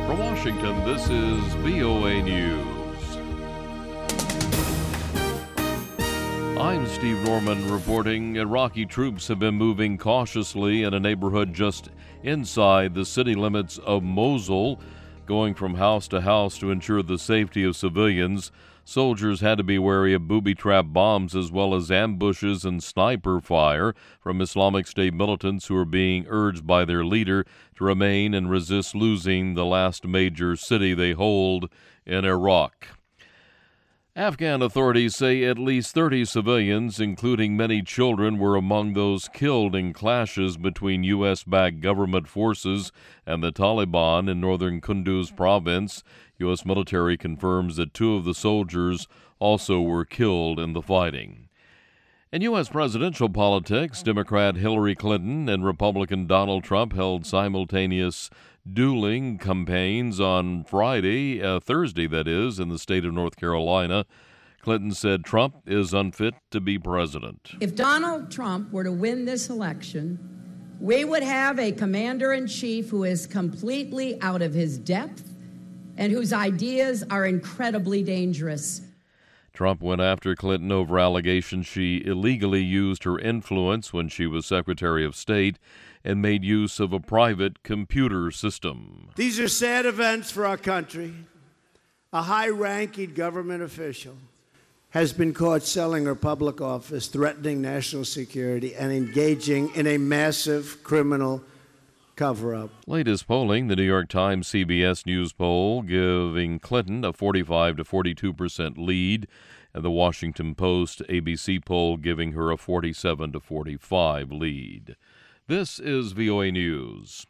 From Washington, this is VOA News. I'm Steve Norman reporting. Iraqi troops have been moving cautiously in a neighborhood just inside the city limits of Mosul, going from house to house to ensure the safety of civilians. Soldiers had to be wary of booby-trap bombs as well as ambushes and sniper fire from Islamic State militants who are being urged by their leader to remain and resist losing the last major city they hold in Iraq. Afghan authorities say at least 30 civilians, including many children, were among those killed in clashes between U.S.-backed government forces and the Taliban in northern Kunduz province. U.S. military confirms that 2 of the soldiers also were killed in the fighting. In U.S. presidential politics, Democrat Hillary Clinton and Republican Donald Trump held simultaneous dueling campaigns on Thursday, in the state of North Carolina. Clinton said Trump is unfit to be president. If Donald Trump were to win this election, we would have a commander-in-chief who is completely out of his depth and whose ideas are incredibly dangerous. Trump went after Clinton over allegations she illegally used her influence when she was Secretary of State and made use of a private computer system. These are sad events for our country. A high-ranking government official has been caught selling her public office, threatening national security, and engaging in a massive criminal cover-up. Latest polling, the New York Times CBS News poll, giving Clinton a 45 to 42% lead, and the Washington Post ABC poll giving her a 47 to 45 lead. This is VOA News.